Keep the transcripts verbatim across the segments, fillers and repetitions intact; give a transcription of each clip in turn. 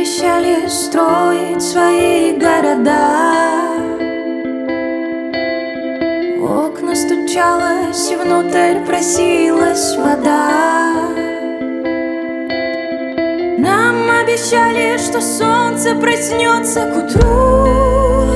обещали строить свои города. В окна стучалась и внутрь просилась вода. Нам обещали, что солнце проснется к утру,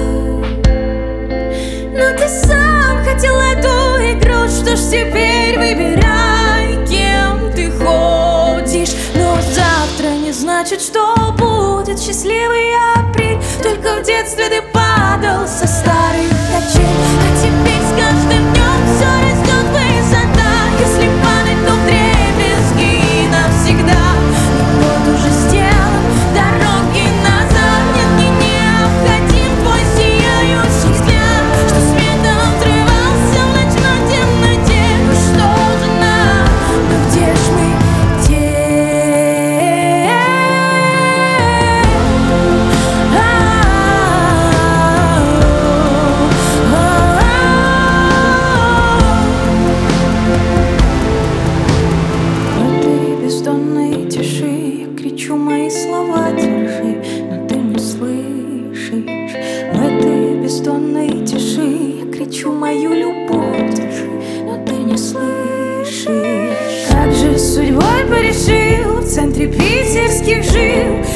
но ты сам хотел эту игру. Что ж теперь, выбирай, кем ты ходишь. Но завтра не значит, что будет счастливый апрель. Только в детстве ты падал со старых качель, а теперь с каждым днем все растет высота. Если падать, то вдребезги навсегда. Но год уже сделан, дороги назад нет, мне необходим твой сияющий взгляд, что светом взрывался в ночной темноте. Ну что же нам, ну где ж мы, где? В этой бездонной тиши я кричу мои слова, держи, но ты не слышишь. В этой бездонной тиши я кричу мою любовь, держи, но ты не слышишь. Как же с судьбой порешил, в центре питерских жил,